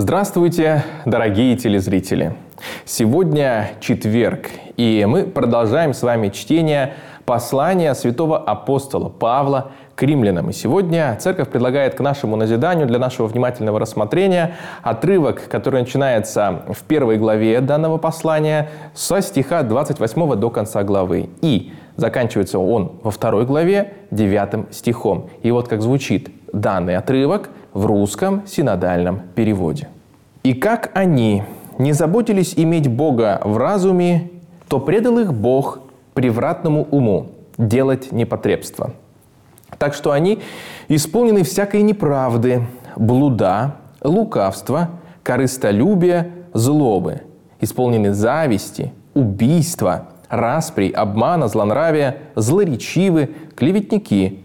Здравствуйте, дорогие телезрители! Сегодня четверг, и мы продолжаем с вами чтение послания святого апостола Павла к римлянам. И сегодня Церковь предлагает к нашему назиданию, для нашего внимательного рассмотрения, отрывок, который начинается в первой главе данного послания со стиха 28 до конца главы. И заканчивается он во второй главе 9 стихом. И вот как звучит данный отрывок в русском синодальном переводе. «И как они не заботились иметь Бога в разуме, то предал их Бог превратному уму делать непотребство. Так что они исполнены всякой неправды, блуда, лукавства, корыстолюбия, злобы, исполнены зависти, убийства, распри, обмана, злонравия, злоречивы, клеветники,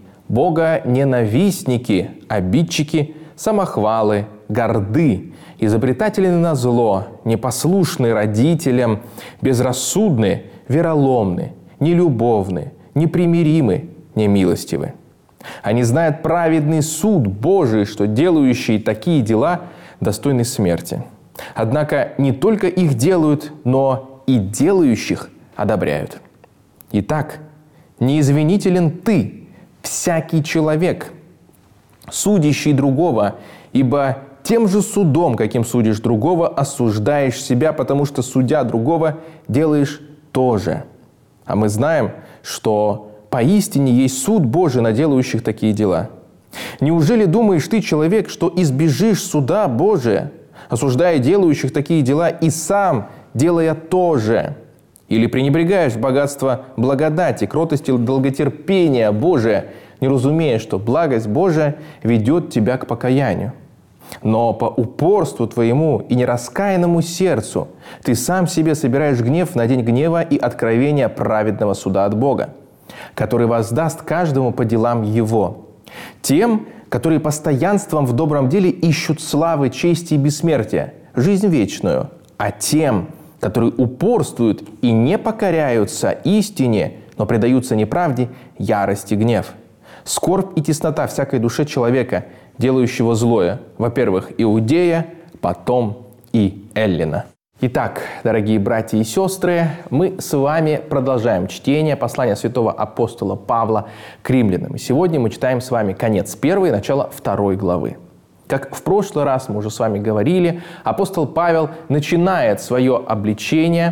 богоненавистники, обидчики, самохвалы, горды, изобретатели на зло, непослушны родителям, безрассудны, вероломны, нелюбовны, непримиримы, немилостивы. Они знают праведный суд Божий, что делающие такие дела достойны смерти. Однако не только их делают, но и делающих одобряют. Итак, неизвинителен ты, всякий человек, судящий другого, ибо тем же судом, каким судишь другого, осуждаешь себя, потому что, судя другого, делаешь то же. А мы знаем, что поистине есть суд Божий на делающих такие дела. Неужели думаешь ты, человек, что избежишь суда Божия, осуждая делающих такие дела и сам делая то же? Или пренебрегаешь богатство благодати, кротости, долготерпения Божия, не разумея, что благость Божия ведет тебя к покаянию? Но по упорству твоему и нераскаянному сердцу ты сам себе собираешь гнев на день гнева и откровения праведного суда от Бога, который воздаст каждому по делам его. Тем, которые постоянством в добром деле ищут славы, чести и бессмертия, жизнь вечную, а тем, которые упорствуют и не покоряются истине, но предаются неправде, ярость и гнев. Скорбь и теснота всякой душе человека, делающего злое, во-первых, Иудея, потом и Эллина». Итак, дорогие братья и сестры, мы с вами продолжаем чтение послания святого апостола Павла к римлянам. И сегодня мы читаем с вами конец первой и начало второй главы. Как в прошлый раз мы уже с вами говорили, апостол Павел начинает свое обличение,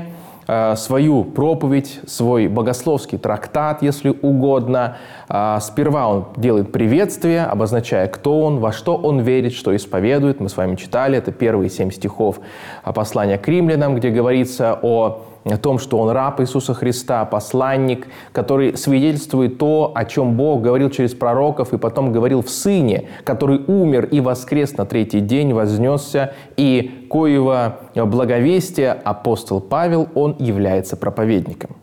свою проповедь, свой богословский трактат, если угодно. Сперва он делает приветствие, обозначая, кто он, во что он верит, что исповедует. Мы с вами читали, это первые 7 стихов послания к римлянам, где говорится о том, что он раб Иисуса Христа, посланник, который свидетельствует то, о чем Бог говорил через пророков и потом говорил в Сыне, который умер и воскрес на 3-й день, вознесся, и коего благовестия апостол Павел, он является проповедником.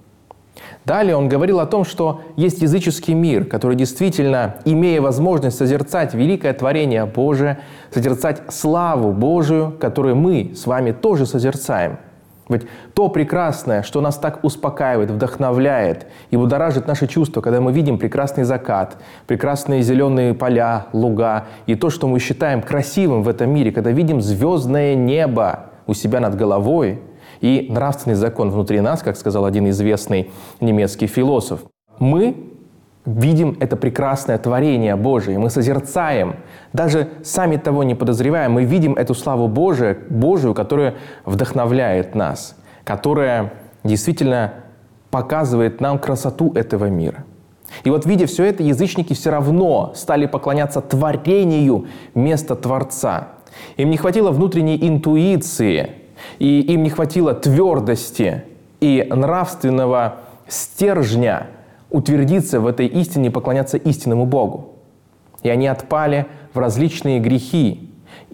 Далее он говорил о том, что есть языческий мир, который действительно, имея возможность созерцать великое творение Божие, созерцать славу Божию, которую мы с вами тоже созерцаем. Ведь то прекрасное, что нас так успокаивает, вдохновляет и будоражит наши чувства, когда мы видим прекрасный закат, прекрасные зеленые поля, луга, и то, что мы считаем красивым в этом мире, когда видим звездное небо у себя над головой и нравственный закон внутри нас, как сказал один известный немецкий философ. Мы видим это прекрасное творение Божие, мы созерцаем, даже сами того не подозревая, мы видим эту славу Божию, которая вдохновляет нас, которая действительно показывает нам красоту этого мира. И вот, видя все это, язычники все равно стали поклоняться творению вместо Творца. Им не хватило внутренней интуиции, и им не хватило твердости и нравственного стержня утвердиться в этой истине и поклоняться истинному Богу. И они отпали в различные грехи,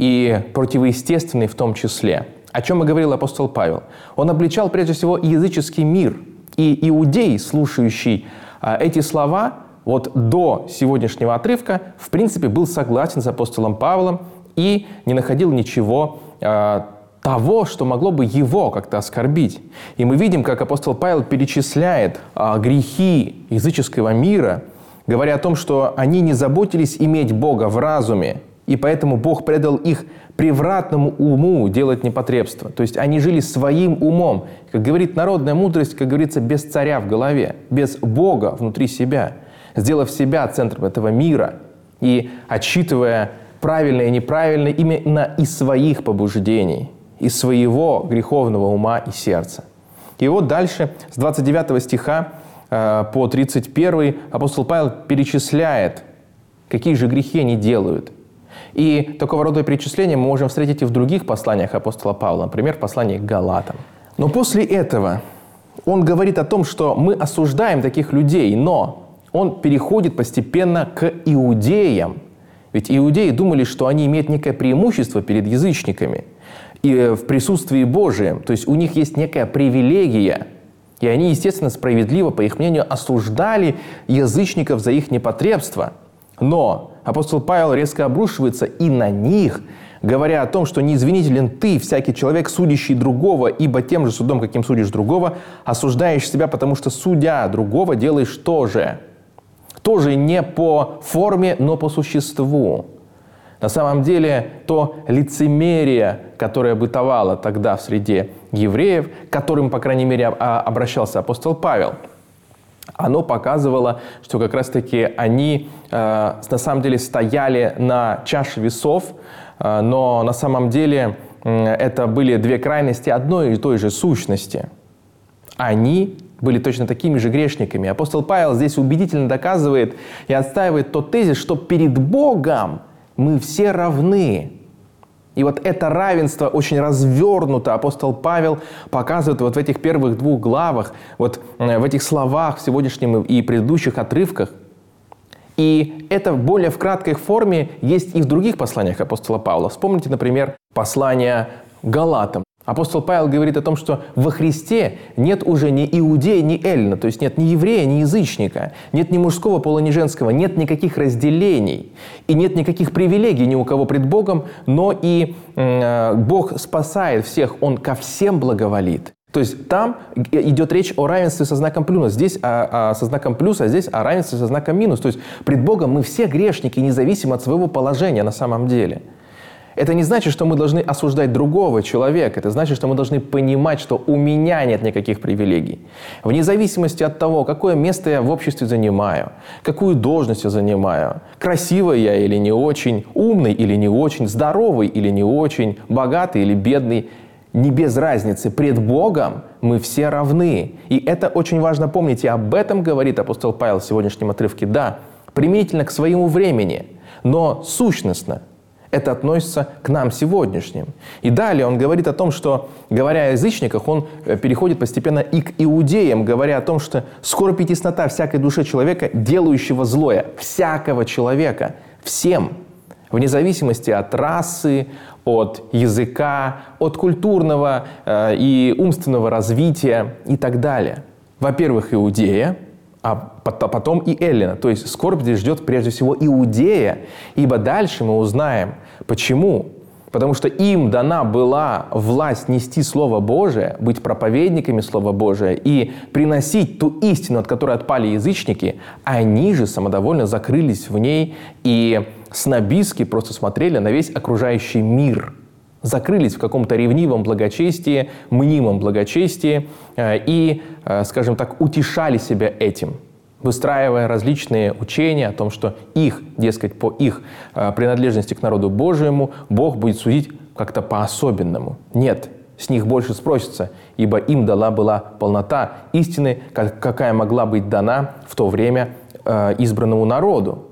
и противоестественные в том числе. О чем и говорил апостол Павел. Он обличал прежде всего языческий мир. И иудей, слушающий эти слова, вот до сегодняшнего отрывка, в принципе, был согласен с апостолом Павлом и не находил ничего того, что могло бы его как-то оскорбить. И мы видим, как апостол Павел перечисляет грехи языческого мира, говоря о том, что они не заботились иметь Бога в разуме, И поэтому Бог предал их превратному уму делать непотребство. То есть они жили своим умом. Как говорит народная мудрость, как говорится, без царя в голове, без Бога внутри себя, сделав себя центром этого мира и отсчитывая правильно и неправильно именно из своих побуждений, из своего греховного ума и сердца. И вот дальше, с 29 стиха по 31 апостол Павел перечисляет, какие же грехи они делают. И такого рода перечисления мы можем встретить и в других посланиях апостола Павла, например, в послании к Галатам. Но после этого он говорит о том, что мы осуждаем таких людей, но он переходит постепенно к иудеям. Ведь иудеи думали, что они имеют некое преимущество перед язычниками и в присутствии Божием. То есть у них есть некая привилегия. И они, естественно, справедливо, по их мнению, осуждали язычников за их непотребство. Но апостол Павел резко обрушивается и на них, говоря о том, что не извинителен ты, всякий человек, судящий другого, ибо тем же судом, каким судишь другого, осуждаешь себя, потому что, судя другого, делаешь то же. Тоже не по форме, но по существу. На самом деле, то лицемерие, которое бытовало тогда в среде евреев, к которым, по крайней мере, обращался апостол Павел, оно показывало, что как раз-таки они на самом деле стояли на чаше весов, но на самом деле это были две крайности одной и той же сущности. Они были точно такими же грешниками. Апостол Павел здесь убедительно доказывает и отстаивает тот тезис, что перед Богом мы все равны. И вот это равенство очень развернуто апостол Павел показывает вот в этих первых двух главах, вот в этих словах в сегодняшнем и предыдущих отрывках. И это более в краткой форме есть и в других посланиях апостола Павла. Вспомните, например, послание Галатам. Апостол Павел говорит о том, что во Христе нет уже ни иудея, ни эллина, то есть нет ни еврея, ни язычника, нет ни мужского пола, ни женского, нет никаких разделений и нет никаких привилегий ни у кого пред Богом, но и Бог спасает всех, Он ко всем благоволит. То есть там идет речь о равенстве со знаком плюс, здесь со знаком плюс, а здесь о равенстве со знаком минус. То есть пред Богом мы все грешники, независимо от своего положения на самом деле. Это не значит, что мы должны осуждать другого человека. Это значит, что мы должны понимать, что у меня нет никаких привилегий. Вне зависимости от того, какое место я в обществе занимаю, какую должность я занимаю, красивый я или не очень, умный или не очень, здоровый или не очень, богатый или бедный. Не без разницы. Пред Богом мы все равны. И это очень важно помнить. И об этом говорит апостол Павел в сегодняшнем отрывке. Да, применительно к своему времени, но сущностно. Это относится к нам сегодняшним. И далее он говорит о том, что, говоря о язычниках, он переходит постепенно и к иудеям, говоря о том, что скорбь и теснота всякой душе человека, делающего злое, всякого человека, всем, вне зависимости от расы, от языка, от культурного и умственного развития и так далее. Во-первых, иудея, а потом и эллина. То есть скорбь здесь ждет прежде всего иудея, ибо дальше мы узнаем, почему. Потому что им дана была власть нести Слово Божие, быть проповедниками Слова Божия и приносить ту истину, от которой отпали язычники, а они же самодовольно закрылись в ней и снобистски просто смотрели на весь окружающий мир. Закрылись в каком-то ревнивом благочестии, мнимом благочестии и, скажем так, утешали себя этим, выстраивая различные учения о том, что их, дескать, по их принадлежности к народу Божьему Бог будет судить как-то по-особенному. Нет, с них больше спросится, ибо им дана была полнота истины, какая могла быть дана в то время избранному народу.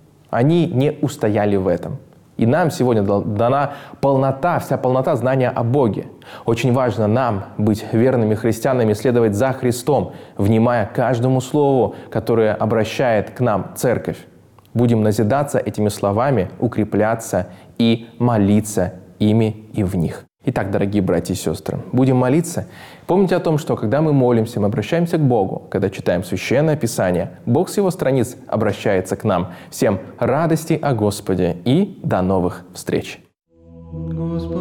Они не устояли в этом. И нам сегодня дана полнота, вся полнота знания о Боге. Очень важно нам быть верными христианами, следовать за Христом, внимая каждому слову, которое обращает к нам Церковь. Будем назидаться этими словами, укрепляться и молиться ими и в них. Итак, дорогие братья и сестры, будем молиться. Помните о том, что когда мы молимся, мы обращаемся к Богу. Когда читаем Священное Писание, Бог с Его страниц обращается к нам. Всем радости о Господе и до новых встреч! Господи.